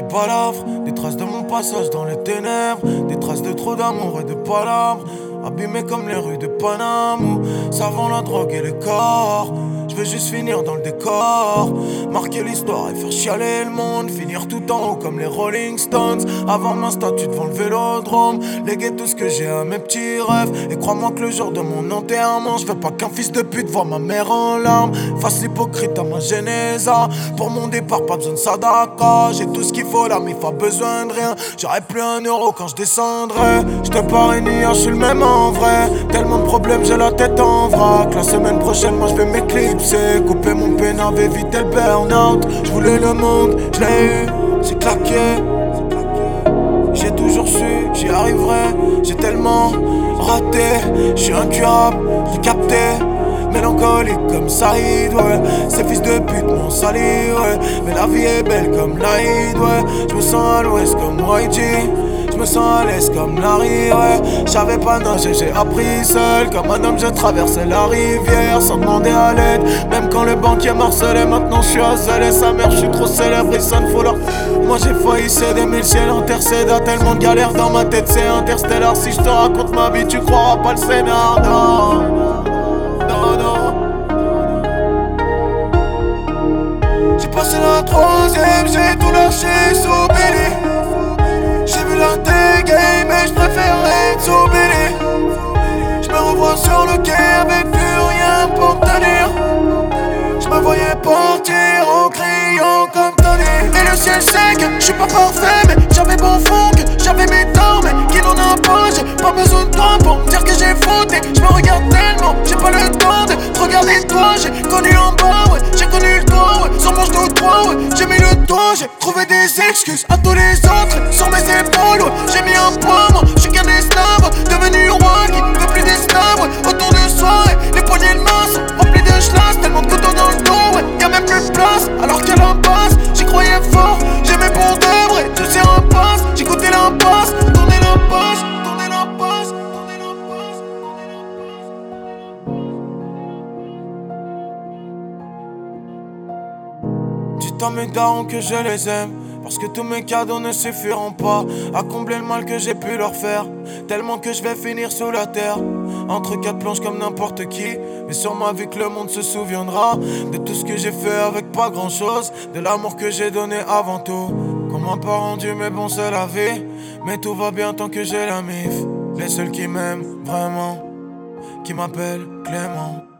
balafres, des traces de mon passage dans les ténèbres, des traces de trop d'amour et de palabres, abîmés comme les rues de Paname où savent la drogue et les corps. Je veux juste finir dans le décor, marquer l'histoire et faire chialer le monde, finir tout en haut comme les Rolling Stones, avoir ma statue devant le vélodrome, léguer tout ce que j'ai à mes petits rêves. Et crois-moi que le jour de mon enterrement, je veux pas qu'un fils de pute voie ma mère en larmes, fasse l'hypocrite à ma Genesa. Pour mon départ, pas besoin de sadaka, j'ai tout ce qu'il faut là, mais pas besoin de rien. J'aurai plus un euro quand je descendrai. Je te parie ni je suis le même en vrai. Tellement de problèmes, j'ai la tête en vrac. La semaine prochaine, moi je vais m'éclipser, couper mon pénal, éviter le burn-out. Je voulais le monde, je l'ai eu, c'est claqué. J'ai toujours su que j'y arriverais. J'ai tellement raté, je suis incurable, j'ai capté. Mélancolique comme Saïd, ouais. Ces fils de pute m'ont sali, ouais. Mais la vie est belle comme l'Aïd, ouais. Je me sens à l'ouest comme YG, je me sens à l'aise comme Larry, ouais. J'avais pas nager, j'ai appris seul. Comme un homme, je traversais la rivière sans demander à l'aide. Même quand le banquier marcelait, maintenant je suis à Zelle et sa mère, je suis trop célèbre, il sonne faut leur. Moi j'ai failli céder, mais le ciel intercède. À tellement de galères dans ma tête, c'est interstellar. Si je te raconte ma vie, tu croiras pas le scénar, non. Non, non. J'ai passé la troisième, j'ai tout lâché sous Billy. J'ai vu la game et j'préférais être sous Billy. J'me revois sur le quai avec plus rien pour me tenir. J'me voyais partir en criant comme Tony. Et le ciel sait que j'suis pas parfait, mais j'avais bon fond, que j'avais mes torts, mais qui n'en a pas. J'ai pas besoin de toi pour me dire que j'ai fauté. J'me regarde tellement, j'ai pas le temps de te regarder toi. J'ai connu en bas, ouais, j'ai connu le toit, ouais. Sans manche de toi, ouais, j'ai mis le toit. J'ai trouvé des excuses à tous les autres sur mes épaules, ouais. J'ai mis un poids, moi, j'suis qu'un esclave, devenu roi qui veut plus d'esclaves, ouais. Autour de soi, ouais, les poignées de main sont remplies de schlass, tellement de couteaux dans le dos, ouais. Y'a même plus de place, alors qu'à l'impasse, j'y croyais fort, j'aimais pour de vrai, tout s'est impasse, j'ai goûté l'impasse, tourner l'impasse, tourner l'impasse, tourner l'impasse, tourner l'impasse. Dis à mes darons que je les aime, parce que tous mes cadeaux ne suffiront pas à combler le mal que j'ai pu leur faire. Tellement que je vais finir sous la terre, entre quatre planches comme n'importe qui. Mais sur ma vie que le monde se souviendra de tout ce que j'ai fait avec pas grand chose, de l'amour que j'ai donné avant tout. Qu'on m'a pas rendu mais bon c'est la vie. Mais tout va bien tant que j'ai la mif. Les seuls qui m'aiment vraiment, qui m'appellent Clément.